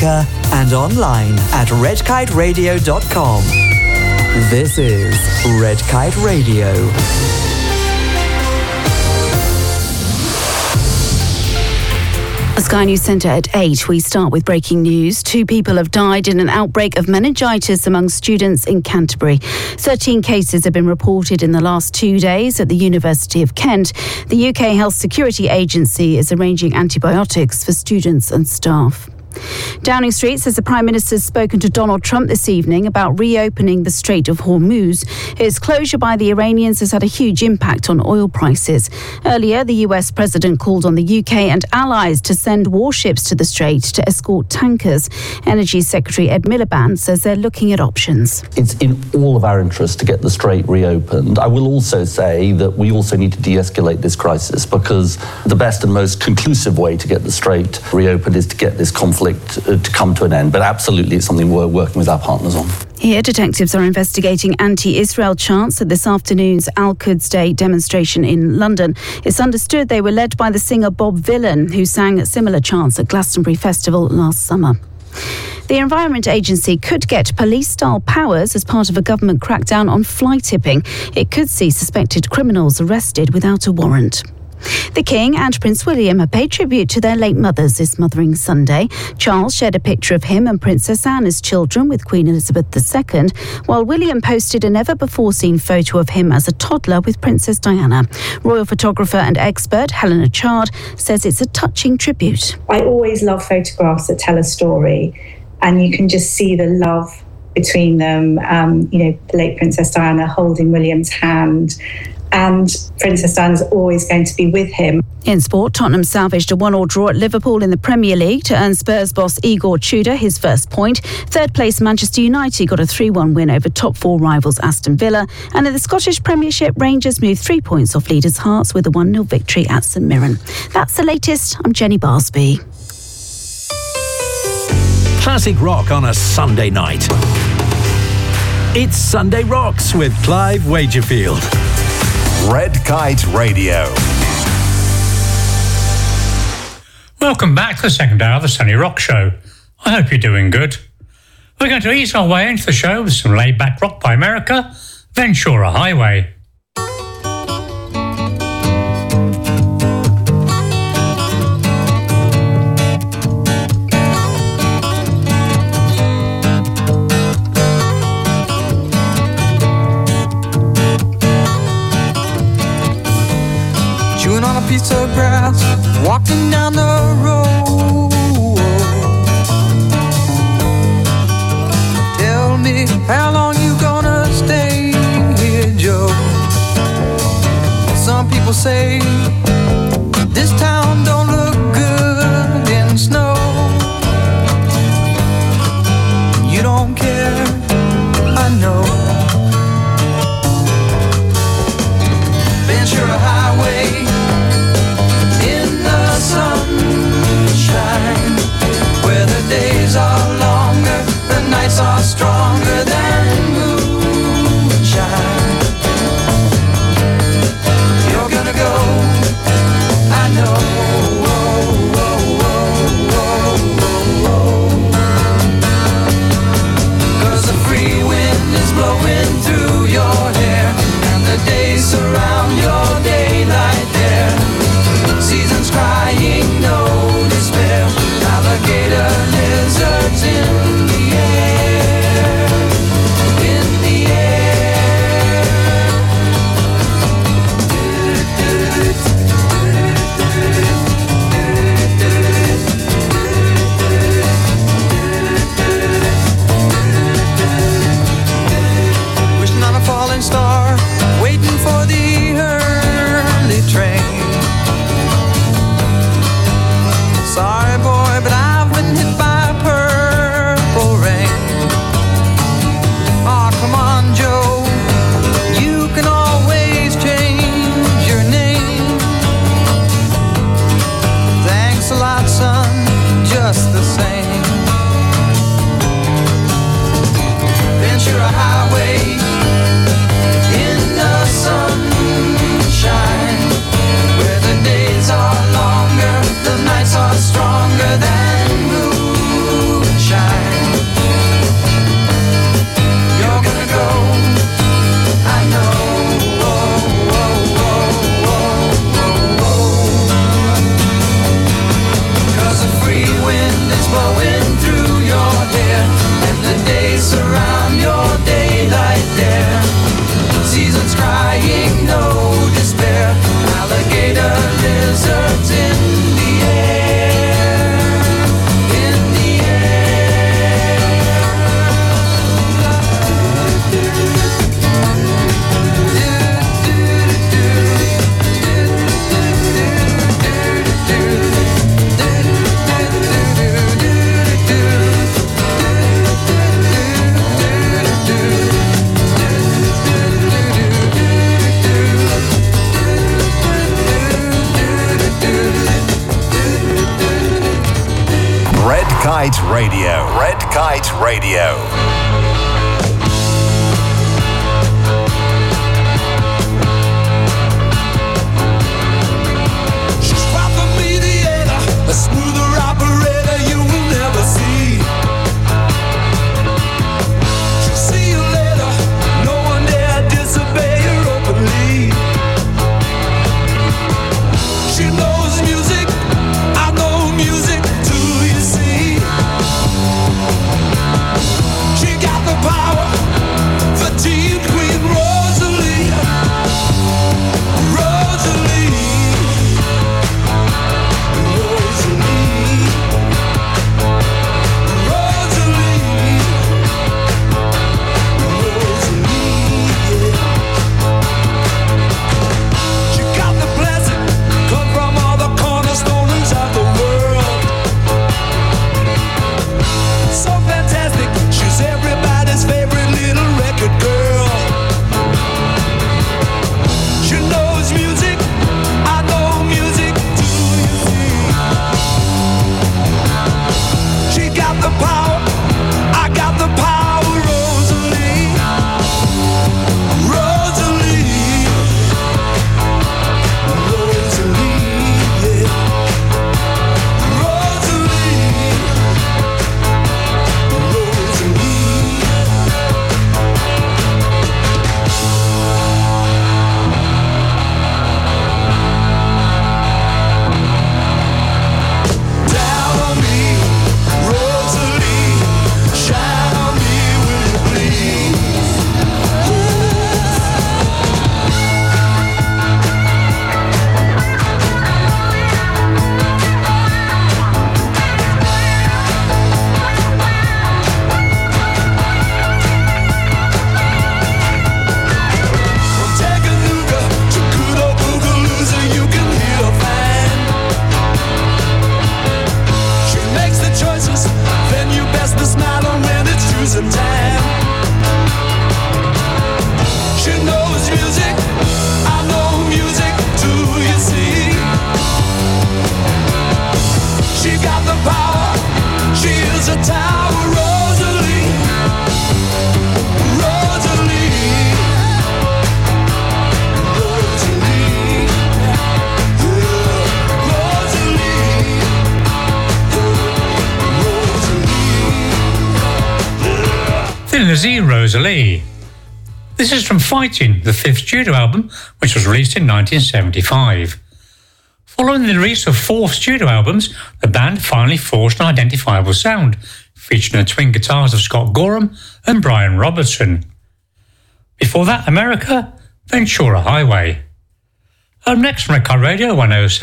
speaker and online at redkiteradio.com. This is Red Kite Radio. Sky News Centre at 8. We start with breaking news. 2 people have died in an outbreak of meningitis among students in Canterbury. 13 cases have been reported in the last 2 days at the University of Kent. The UK Health Security Agency is arranging antibiotics for students and staff. Downing Street says the Prime Minister has spoken to Donald Trump this evening about reopening the Strait of Hormuz. Its closure by the Iranians has had a huge impact on oil prices. Earlier, the US President called on the UK and allies to send warships to the Strait to escort tankers. Energy Secretary Ed Miliband says they're looking at options. It's in all of our interest to get the Strait reopened. I will also say that we also need to de-escalate this crisis, because the best and most conclusive way to get the Strait reopened is to get this conflict to come to an end. But absolutely, it's something we're working with our partners on. Here, detectives are investigating anti-Israel chants at this afternoon's Al-Quds Day demonstration in London. It's understood they were led by the singer Bob Vylan, who sang similar chants at Glastonbury Festival last summer. The Environment Agency could get police-style powers as part of a government crackdown on fly tipping. It could see suspected criminals arrested without a warrant. The King and Prince William have paid tribute to their late mothers this Mothering Sunday. Charles shared a picture of him and Princess Anne as children with Queen Elizabeth II, while William posted a never-before-seen photo of him as a toddler with Princess Diana. Royal photographer and expert Helena Chard says it's a touching tribute. I always love photographs that tell a story, and you can just see the love between them. The late Princess Diana holding William's hand, and Princess Diana is always going to be with him. In sport, Tottenham salvaged a 1-1 draw at Liverpool in the Premier League to earn Spurs boss Igor Tudor his first point. Third place Manchester United got a 3-1 win over top 4 rivals Aston Villa. And in the Scottish Premiership, Rangers moved 3 points off leaders Hearts with a 1-0 victory at St Mirren. That's the latest. I'm Jenny Barsby. Classic rock on a Sunday night. It's Sunday Rocks with Clive Wagerfield. Red Kite Radio. Welcome back to the second hour of the Sunday Rock Show. I hope you're doing good. We're going to ease our way into the show with some laid-back rock by America, Ventura Highway. Chewing on a piece of grass, walking down the road. Tell me, how long you gonna stay here, Joe? Some people say this town don't look good in snow. You don't care, I know. Ventura Highway in the sunshine, where the days are longer, the nights are stronger than moonshine. You're gonna go Kite Radio. Red Kite Radio. A smoother operator you will never see. She'll see you later. No one dare disobey her openly. She knows music. I know music too, you see. She got the power for Teen Queen Rosalie. Rosalie. Rosalie. This is from Fighting, the fifth studio album, which was released in 1975. Following the release of 4 studio albums, the band finally forged an identifiable sound, featuring the twin guitars of Scott Gorham and Brian Robertson. Before that, America, Ventura Highway. Up next on Red Kite Radio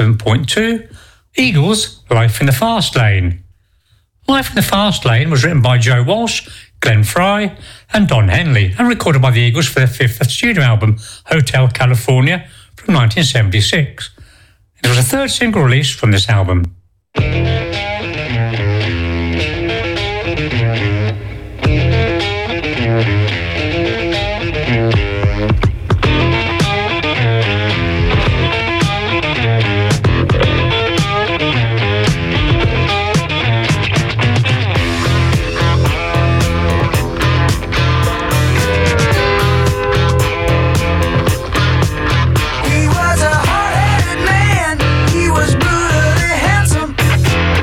107.2, Eagles, Life in the Fast Lane. Life in the Fast Lane was written by Joe Walsh, Glenn Frey and Don Henley and recorded by the Eagles for their 5th studio album, Hotel California, from 1976. It was the 3rd single released from this album. He was a hard-headed man. He was brutally handsome.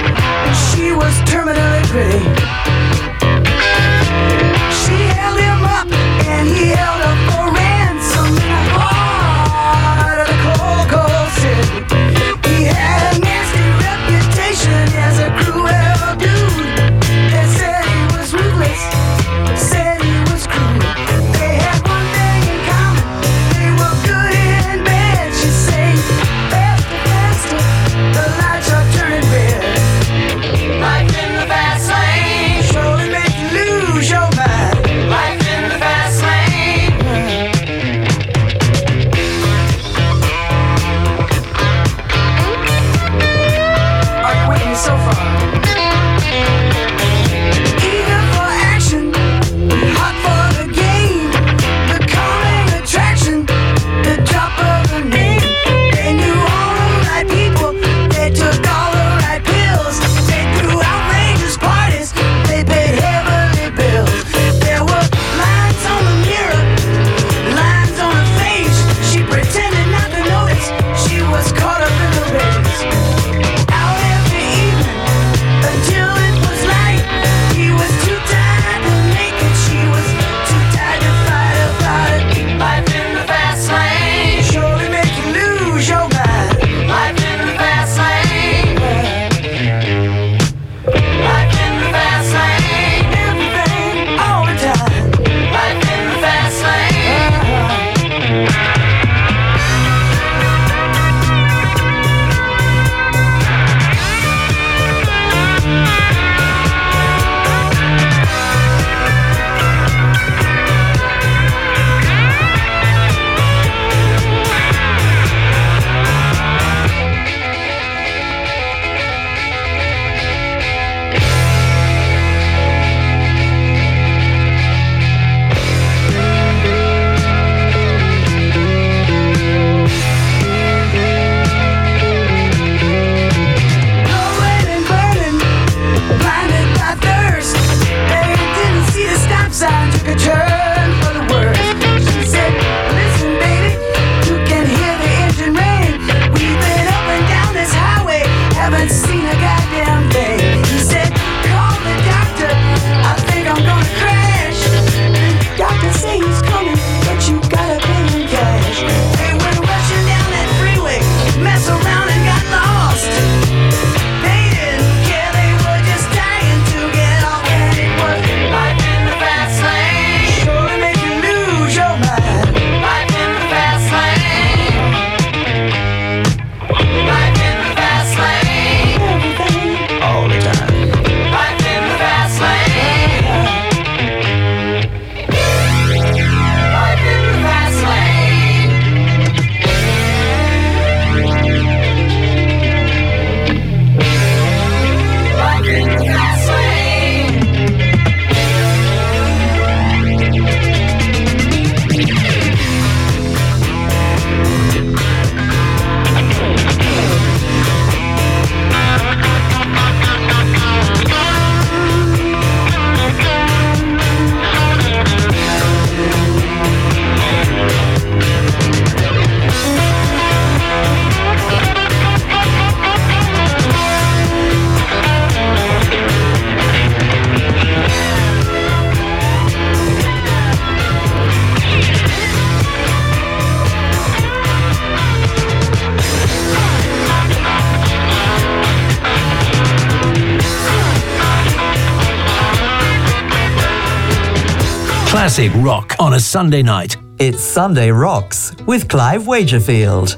Classic rock on a Sunday night. It's Sunday Rocks with Clive Wagerfield.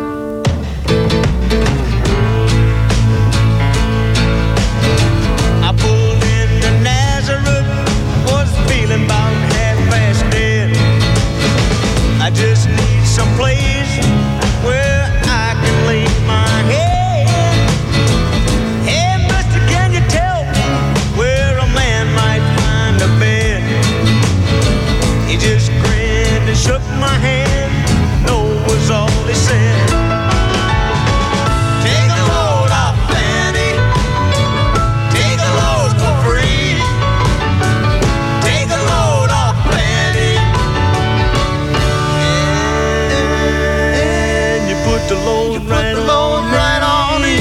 I pulled into Nazareth, was feeling about half-past dead. I just need some place where I can lay my head. Hey, mister, can you tell me where a man might find a bed? He just grinned and shook my hand. No was all he said. Take a load off, Fanny. Take a load for free. Take a load off, Fanny. And you put the load right on me.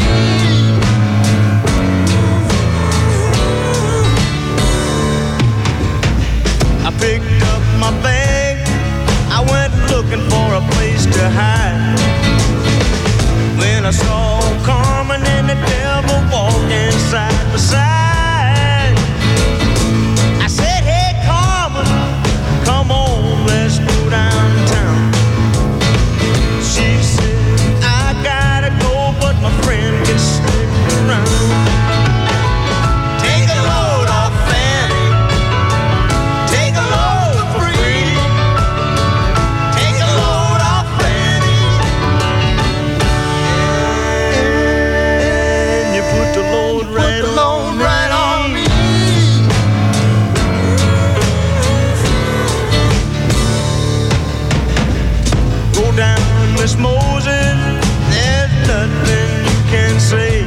I picked up my bag. I went looking for a place to hide. When I saw Carmen and the devil walking side by side, I said, hey, Carmen, come on, let's go downtown. She said, I gotta go, but my friend can stick around. Take a load off, Fanny. Take a load for free. Take a load off, Fanny. And you put the load right on me. Go down, Miss Moses. There's nothing you can say.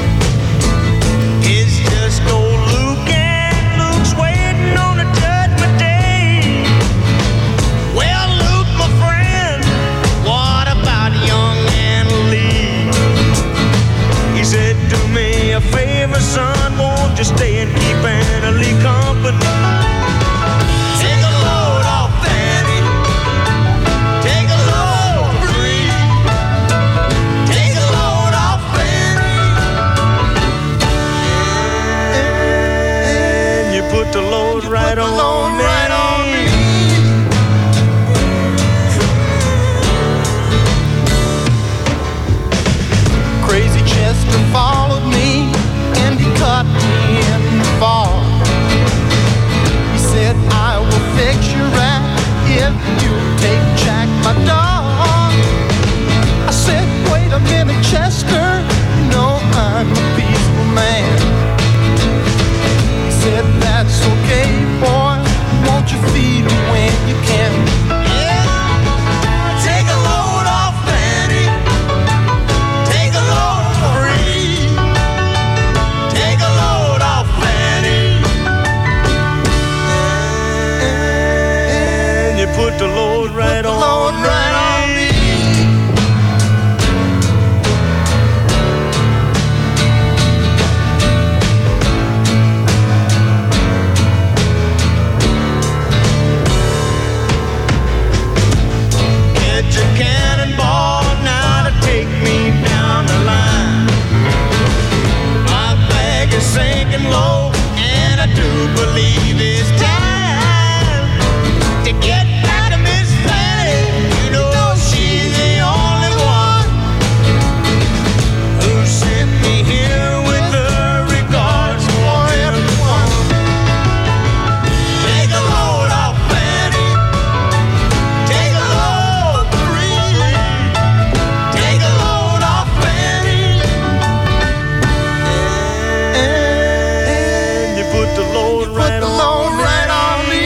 It's just old Luke, and Luke's waiting on a judgment day. Well, Luke, my friend, what about young Anna Lee? He said, do me a favor, son, won't you stay and keep Anna Lee company? Take a load off, Fanny. Take a load free. Take a load off, Fanny. And you put the load right on me. Crazy Chester followed me and he caught me in the fall. He said, I will fix your rat if you take Jack, my dog. I said, wait a minute, Chester, you know I'm a peaceful man. He said, that's okay, boy, won't you feed him when you can? Yeah, take a load off, Fanny. Take a load free. Take a load off, Fanny. And you put the load right on me. Get your cannonball now to take me down the line. My bag is sinking low, and I do believe it's time to get back to Miss Fanny. You know she's the only one who sent me here with her regards for everyone. Take a load off, Fanny. Take a load free. Take a load off, Fanny. And you put the load right on me.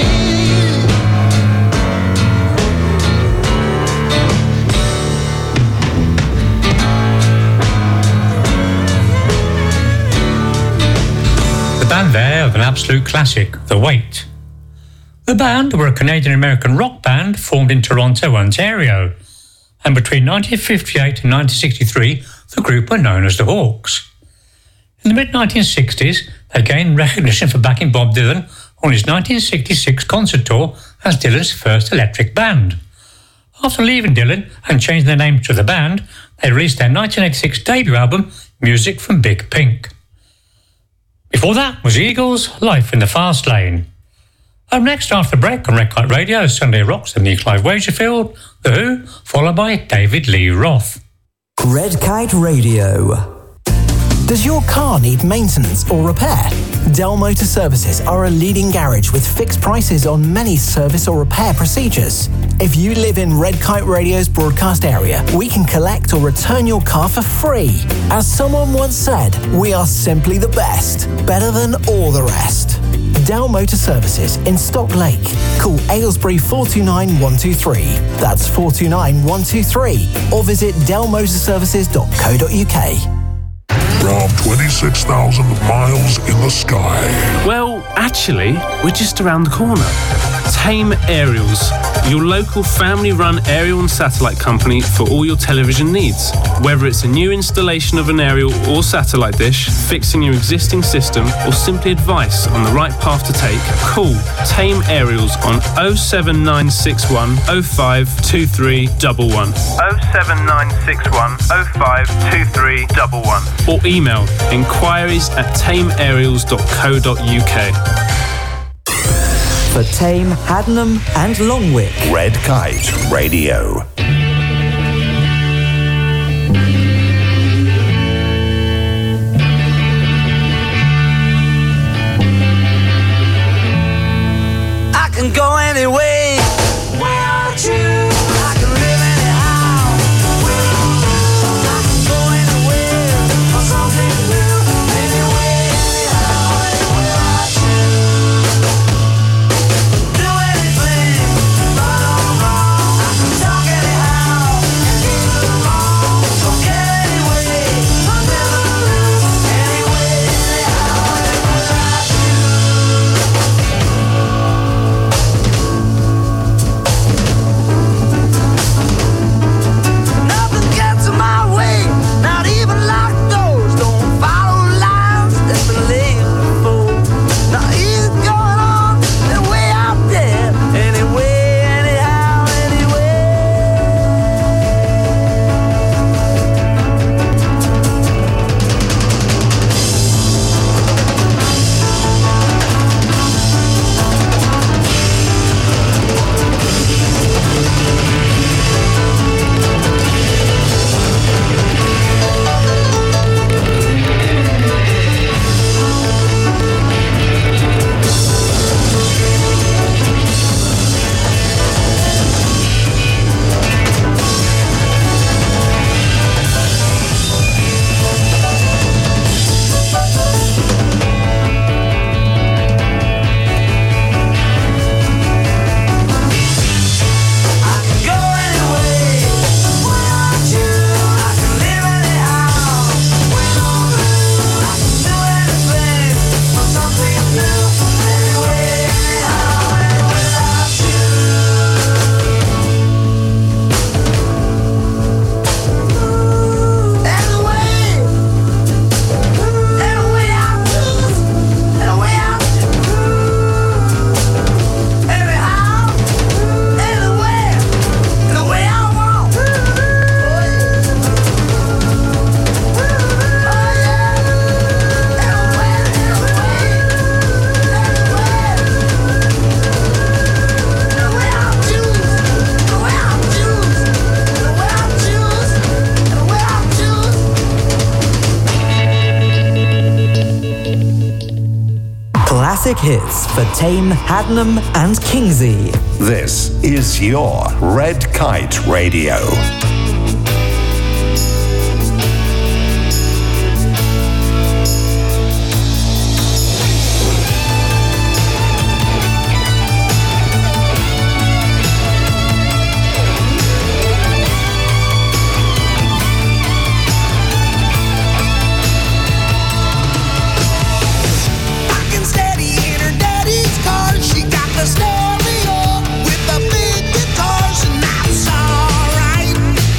The band there of an absolute classic, The Weight. The band were a Canadian-American rock band formed in Toronto, Ontario, and between 1958 and 1963 the group were known as the Hawks. In the mid-1960s they gained recognition for backing Bob Dylan on his 1966 concert tour as Dylan's first electric band. After leaving Dylan and changing their name to The Band, they released their 1986 debut album, Music from Big Pink. Before that was Eagles' Life in the Fast Lane. Up next after the break on Red Kite Radio, Sunday Rocks and me, Clive Wagerfield, The Who, followed by David Lee Roth. Red Kite Radio. Does your car need maintenance or repair? Dell Motor Services are a leading garage with fixed prices on many service or repair procedures. If you live in Red Kite Radio's broadcast area, we can collect or return your car for free. As someone once said, we are simply the best, better than all the rest. Dell Motor Services in Stock Lake. Call Aylesbury 429 123. That's 429 123. Or visit dellmotorservices.co.uk. From 26,000 miles in the sky. Well, actually, we're just around the corner. Tame Aerials, your local family-run aerial and satellite company for all your television needs. Whether it's a new installation of an aerial or satellite dish, fixing your existing system, or simply advice on the right path to take, call Tame Aerials on 07961 052311. 07961 052311. Or email inquiries@tameaerials.co.uk. For Tame, Haddenham and Longwick. Red Kite Radio. I can go anyway. Where are you? I can live anyhow. Where are you? I can go anywhere for something new. Anyway, anyhow, where are you? Do anything, right or wrong. I can talk anyhow and get along. So get anyway, I'll never lose. Anyway, anyhow, where are you? Nothing gets in my way, not even locked doors. Don't follow lines that's been laid before. Now he's going on the way out there. Anyway, anyhow, anyway. Classic hits for Tame, Haddenham and Kingsey. This is your Red Kite Radio. Stereo with the big guitars, and that's alright.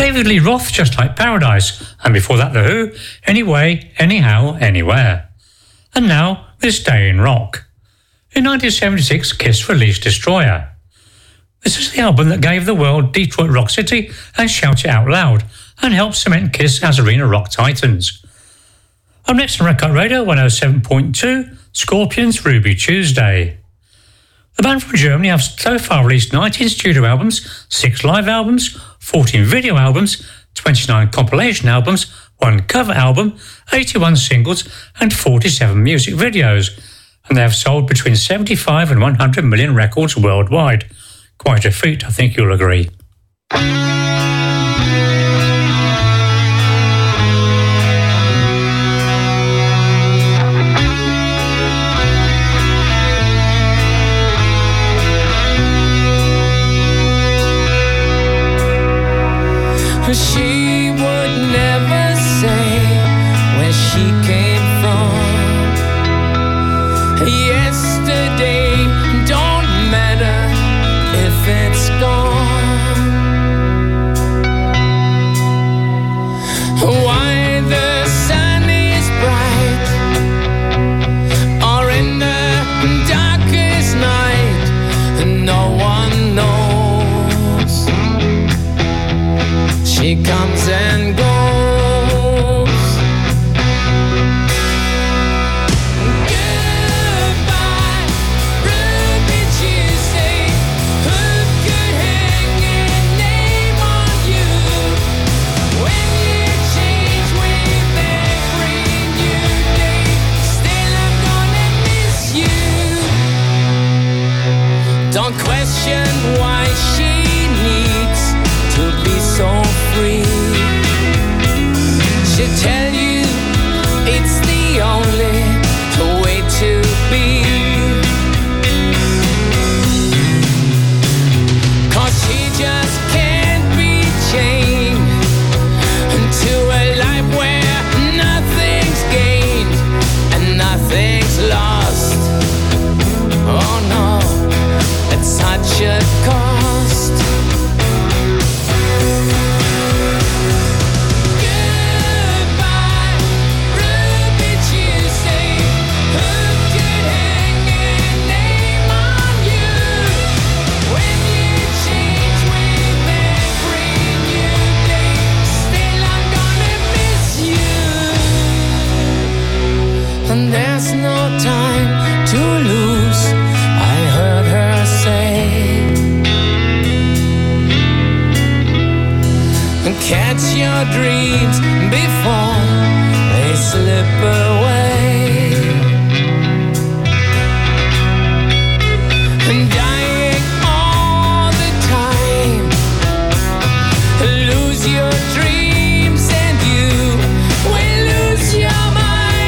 David Lee Roth, Just Like Paradise, and before that The Who, Anyway, Anyhow, Anywhere. And now, This Day in Rock. In 1976, Kiss released Destroyer. This is the album that gave the world Detroit Rock City and Shout It Out Loud, and helped cement Kiss as arena rock titans. Up next on Red Kite Radio 107.2, Scorpions' Ruby Tuesday. The band from Germany have so far released 19 studio albums, 6 live albums, 14 video albums, 29 compilation albums, 1 cover album, 81 singles and 47 music videos, and they have sold between 75 and 100 million records worldwide. Quite a feat, I think you'll agree. She would never say where she came from. Yesterday don't matter if it's gone. Why the sun is bright or in the darkest night, no one knows. She comes and goes. Goodbye, Ruby Tuesday. Who could hang a name on you? When you change with every new day, still I'm gonna miss you. Don't question why she needs to be so free. She'll tell you it's the only way to be. 'Cause she just can't be chained to a life where nothing's gained and nothing's lost. Oh no, at such a cost. And there's no time to lose, I heard her say. Catch your dreams before they slip away. And dying all the time, lose your dreams and you will lose your mind.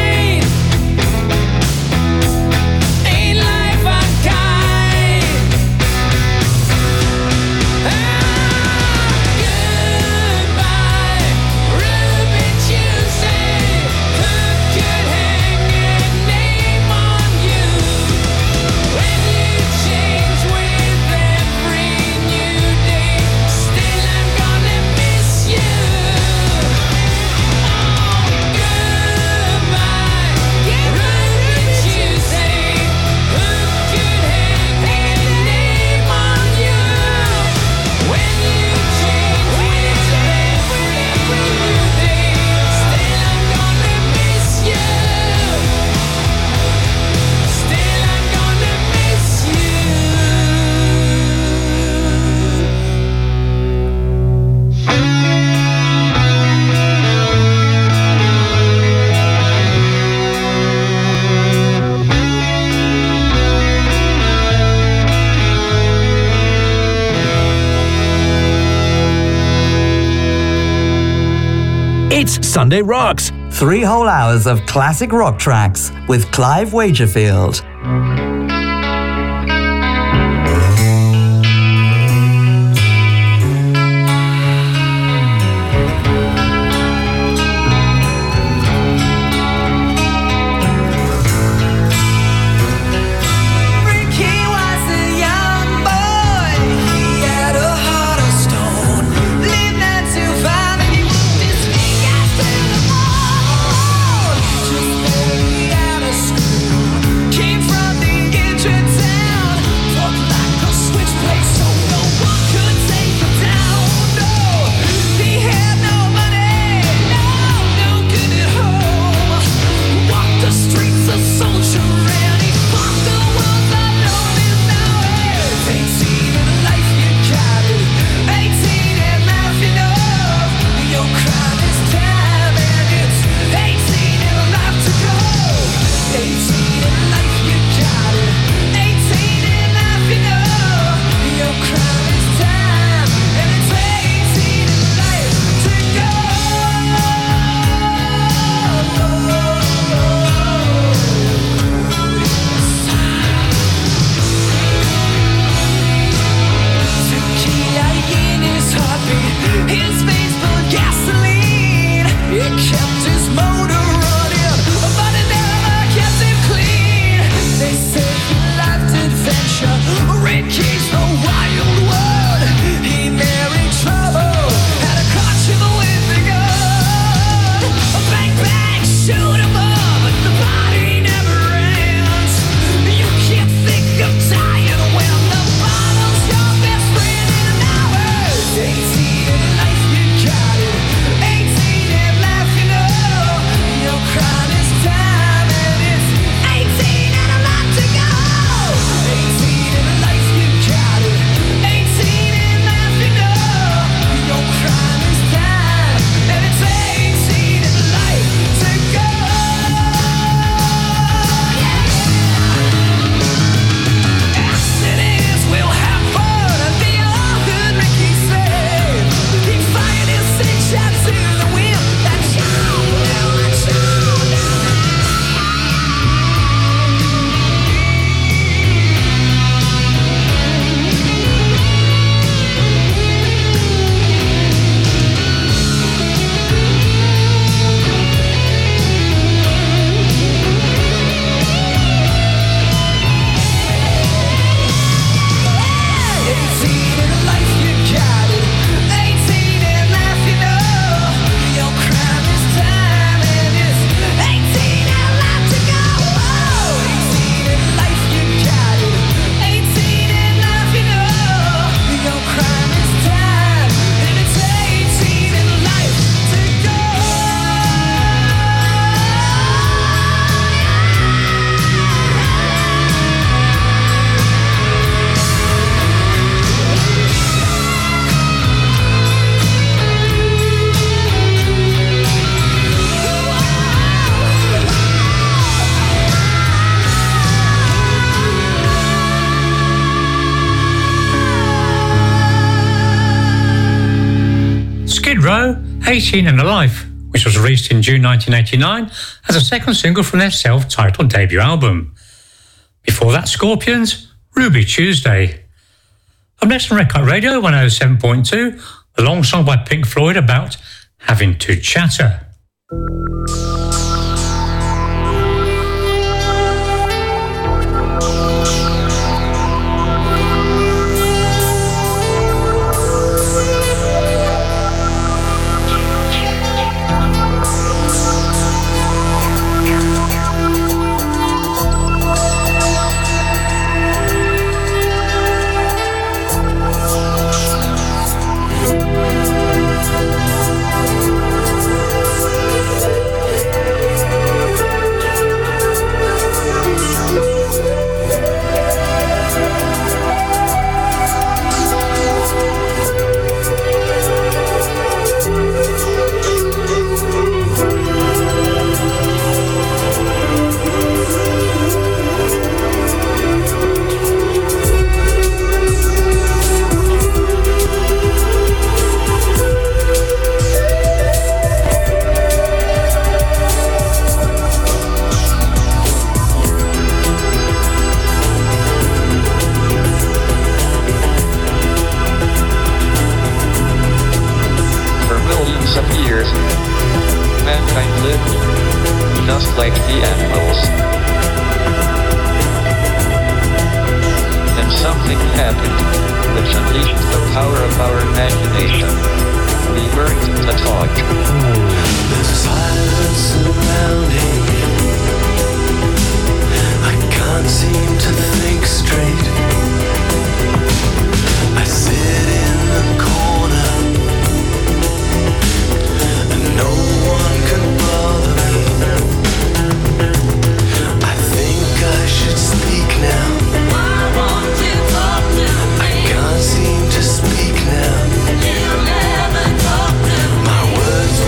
It's Sunday Rocks. 3 whole hours of classic rock tracks with Clive Wagerfield. Far Skid Row, 18 and Alive, which was released in June 1989 as a second single from their self-titled debut album. Before that, Scorpions, Ruby Tuesday. Up next on Red Kite Radio 107.2, the long song by Pink Floyd about having to chatter. Speak now. You never talk to me. My words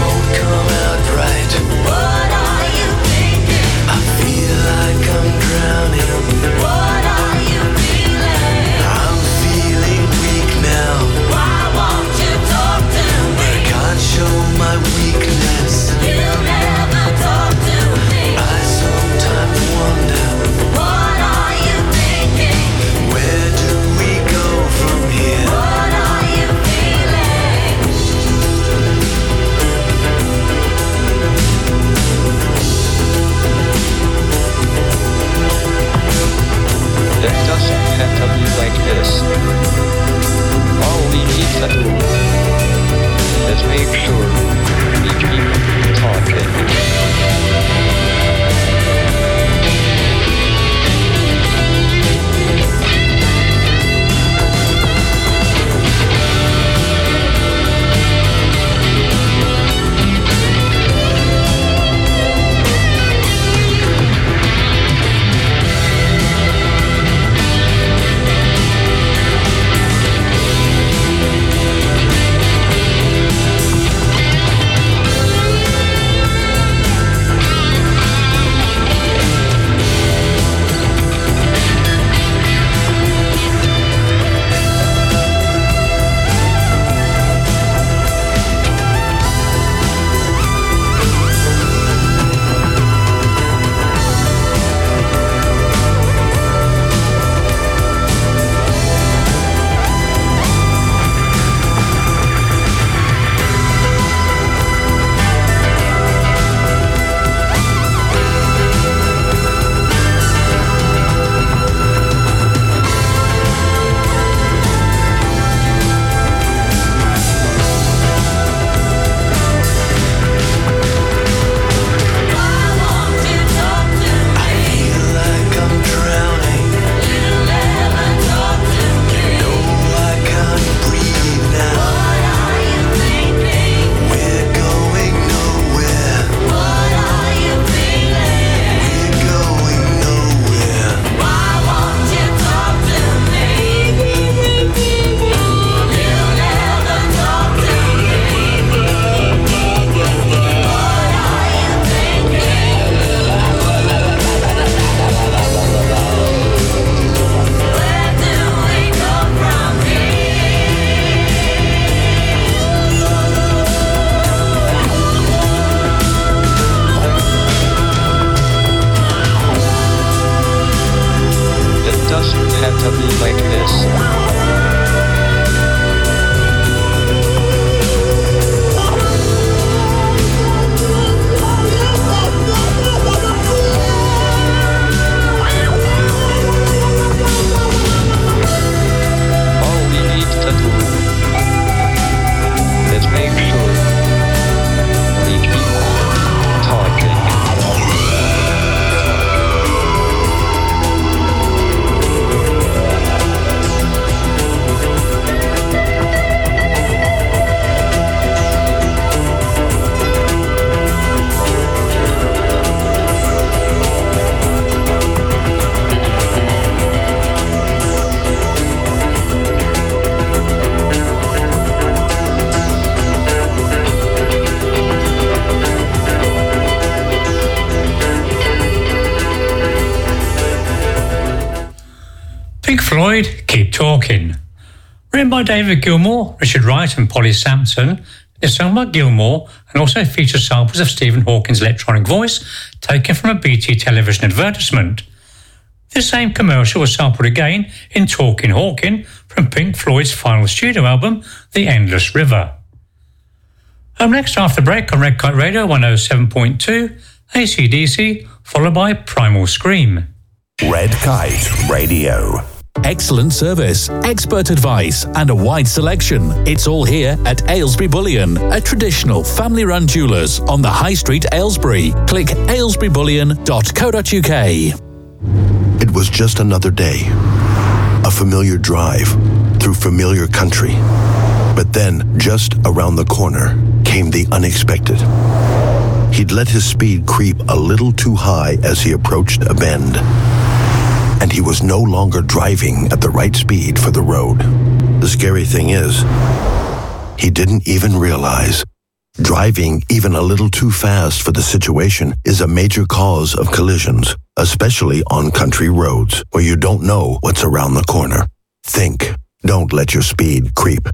Talking. Written by David Gilmour, Richard Wright and Polly Sampson, it's sung by Gilmour and also features samples of Stephen Hawking's electronic voice taken from a BT television advertisement. This same commercial was sampled again in Talking Hawking from Pink Floyd's final studio album, The Endless River. Next after the break on Red Kite Radio 107.2, AC/DC, followed by Primal Scream. Red Kite Radio. Excellent service, expert advice and a wide selection. It's all here at Aylesbury Bullion, a traditional family-run jewellers on the High Street, Aylesbury. Click aylesburybullion.co.uk. It was just another day, a familiar drive through familiar country. But then, just around the corner, came the unexpected. He'd let his speed creep a little too high as he approached a bend. And he was no longer driving at the right speed for the road. The scary thing is, he didn't even realize driving even a little too fast for the situation is a major cause of collisions, especially on country roads where you don't know what's around the corner. Think. Don't let your speed creep.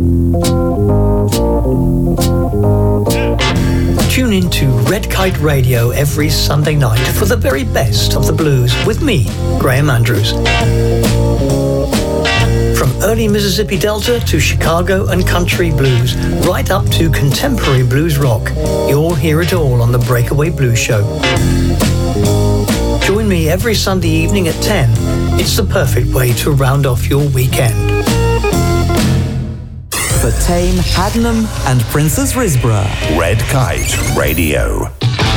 Tune in to Red Kite Radio every Sunday night for the very best of the blues with me, Graham Andrews. From early Mississippi Delta to Chicago and country blues, right up to contemporary blues rock, you'll hear it all on the Breakaway Blues Show. Join me every Sunday evening at 10. It's the perfect way to round off your weekend. For Tame, Haddenham and Princess Risborough. Red Kite Radio.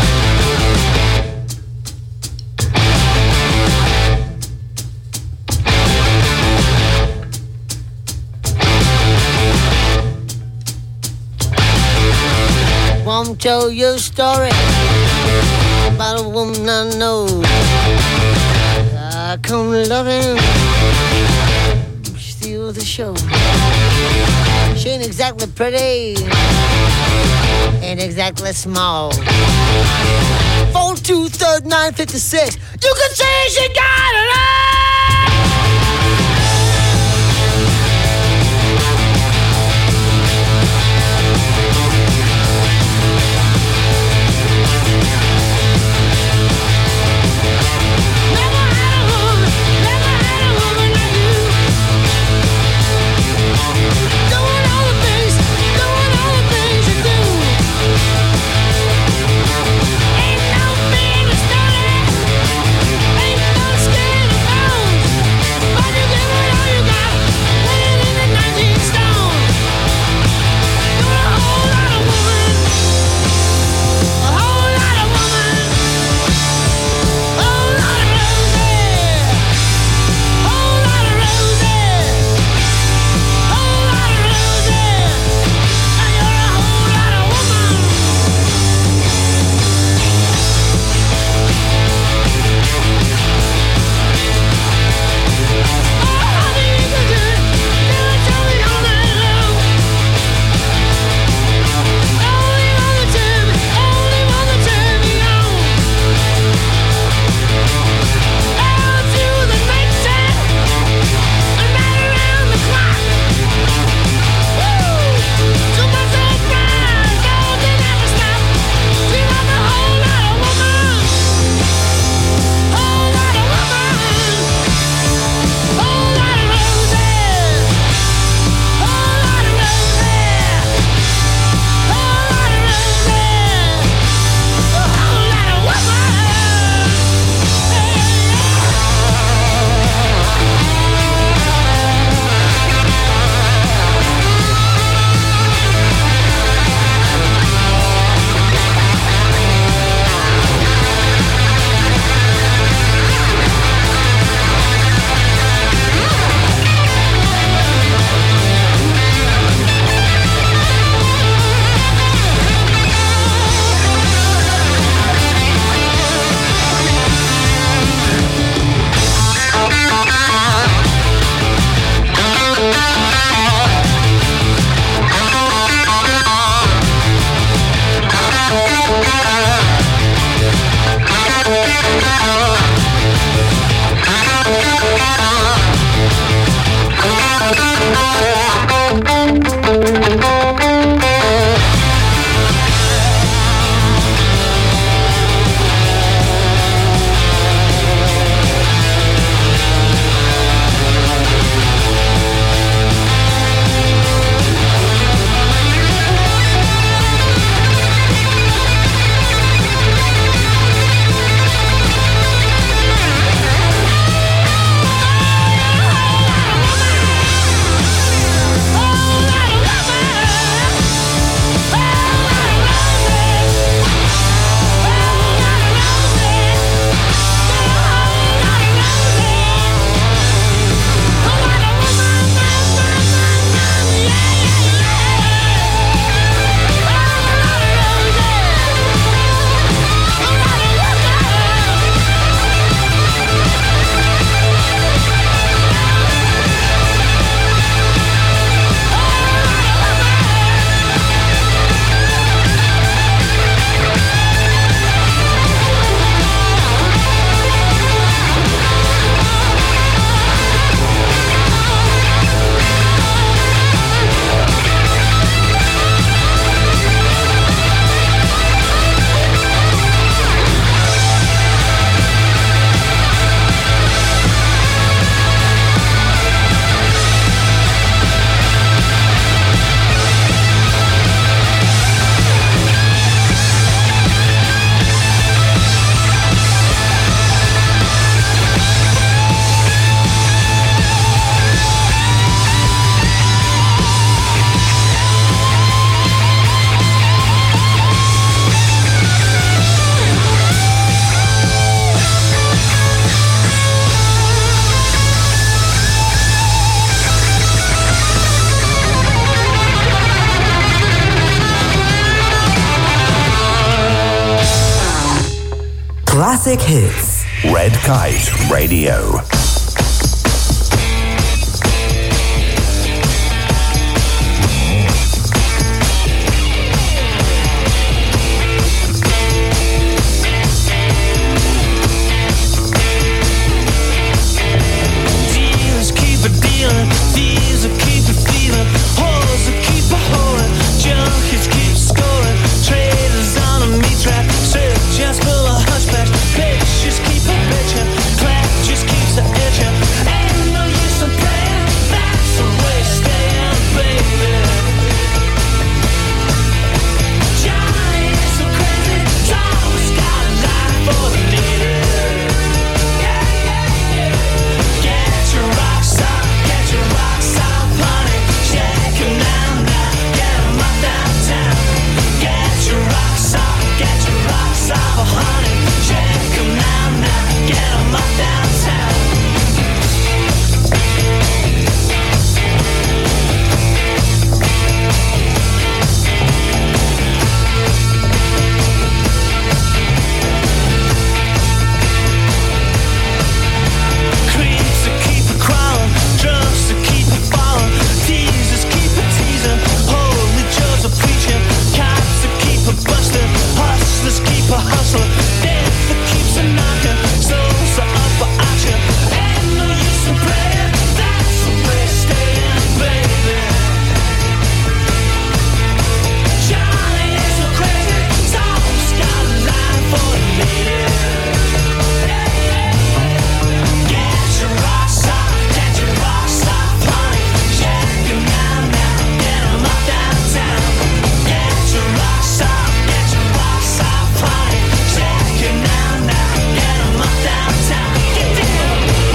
Want to tell you a story about a woman I know. I come loving, steal the show. She ain't exactly pretty, ain't exactly small. 4-2-3-9-56. You can say she got it all. Ain't no scared about Classic hits. Red Kite Radio. Just full of hushbash, bitches keep a bitchin', clap just keeps a itchin'. Ain't no use in playing, that's the way staying, baby. Johnny is so crazy, he's always got a line for the lady. Yeah, yeah, yeah. Get your rocks off, honey. Shake 'em now, now, get 'em up downtown. Get your rocks off, honey, shake 'em now, now, get 'em up downtown. Creeps that keep a crawling, drugs that keep a falling, teasers keep a teasing, holy Joe's a preaching, cops that keep a busting, hustlers keep a hustling, death that keeps a knocking, souls are up for auction. Ain't no use in praying, that's the way staying, baby. Johnny is so crazy, he's always got a line for the lady. Get your rocks off, honey, shake 'em now, now, get 'em up downtown. Get your rocks off, honey, shake 'em now, now, get 'em up downtown. Get down.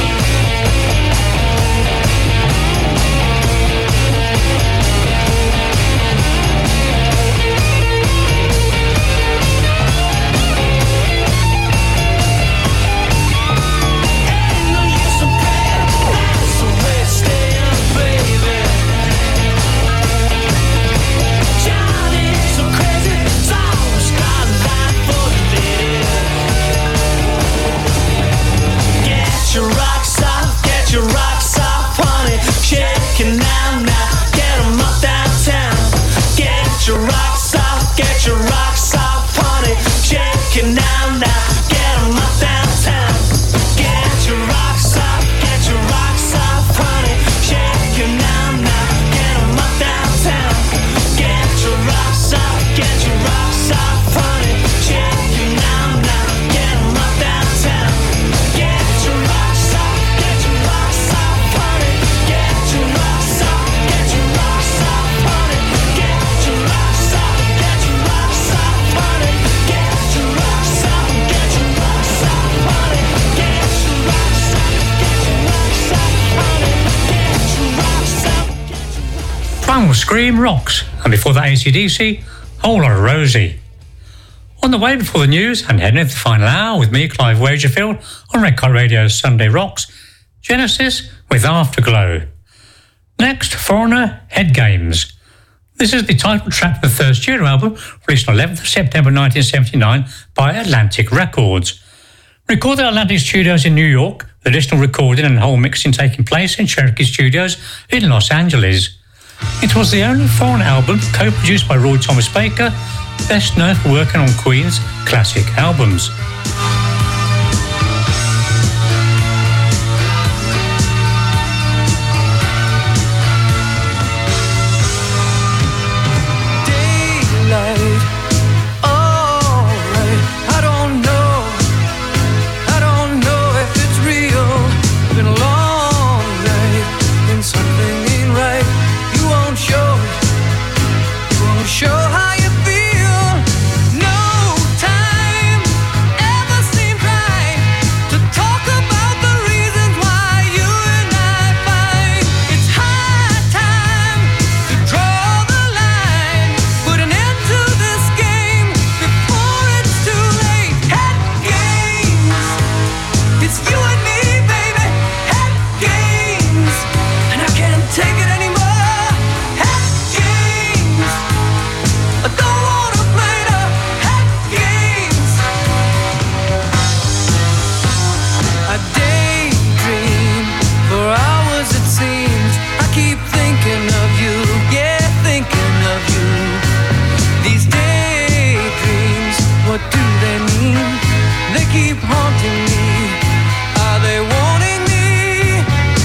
Ain't no use in praying, that's the way staying, baby. Johnny is so crazy, he's always got a line for the lady. Get your rocks off, honey, shake 'em now, now, get 'em up downtown. Get your rocks off, honey, shake 'em now, now, get 'em up downtown. Get your rocks off, honey, shake 'em now, now, get 'em up downtown. Get your rocks off, honey, shake 'em now, now, get 'em up downtown. Get your rocks off, honey, get your rocks off, honey, get your rocks off, honey, get your rocks off, honey, get your rocks off, honey, get your rocks off. Primal Scream rocks, and before that AC/DC, Whole Lot of Rosie. On the way before the news and heading into the final hour with me, Clive Wagerfield, on Red Kite Radio's Sunday Rocks, Genesis with Afterglow. Next, Foreigner, Head Games. This is the title track of the third studio album, released on 11th of September 1979 by Atlantic Records. Recorded at Atlantic Studios in New York, the additional recording and whole mixing taking place in Cherokee Studios in Los Angeles. It was the only foreign album co-produced by Roy Thomas Baker, best known for working on Queen's classic albums. Daylight, alright, I don't know if it's real. Been a long night, and something ain't right. You won't show how you feel. No time keep haunting me. Are they warning me?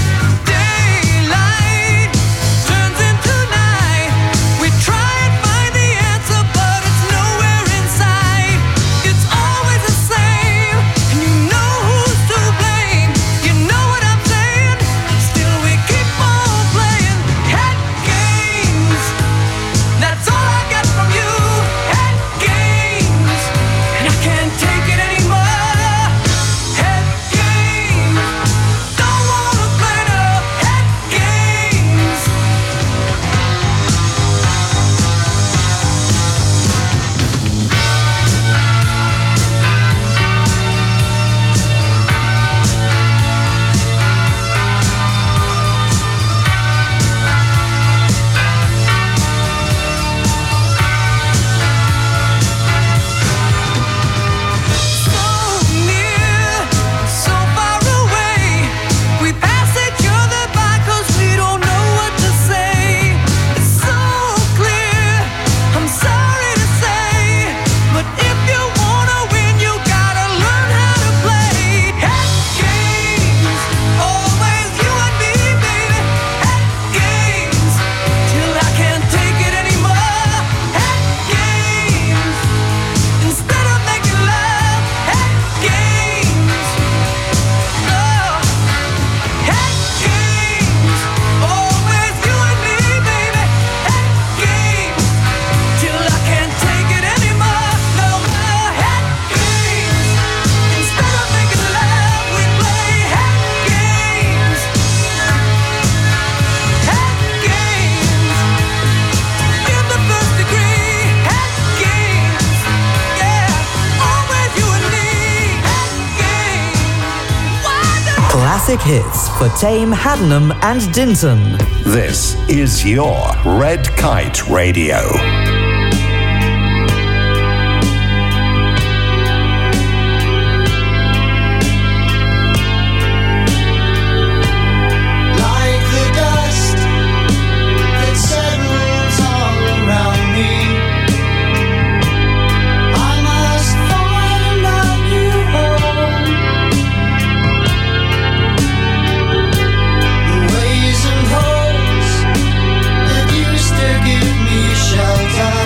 Daylight turns into night. We try and find the answer, but it's nowhere in sight. It's always the same, and you know who's to blame. You know what I'm saying? Still we keep on playing head games. That's all I get from you. Head games, and I can't take it anymore. Head games, don't wanna play no head games. So near, so far away. We pass each other by 'cause we don't know what to say. It's so clear, I'm sorry to say, but if you wanna win, you gotta learn how to play. Head games, always you and me, baby. Head games, till I can't take it anymore. Head games, instead of making love. Head games, oh. Head games, always you and me, baby. Head games, till I can't take it anymore. No more head games. Instead of making love, we play head games. Head games, in the first degree. Head games, yeah. Always you and me. Head games. Why do Classic hits for Tame, Haddenham and Dinton. This is your Red Kite Radio. Like the dust that settles all around me, I must find a new home. The ways and holes that used to give me shelter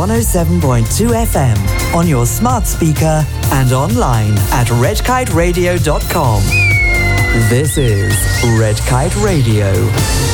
107.2 FM on your smart speaker and online at redkiteradio.com. This is Red Kite Radio.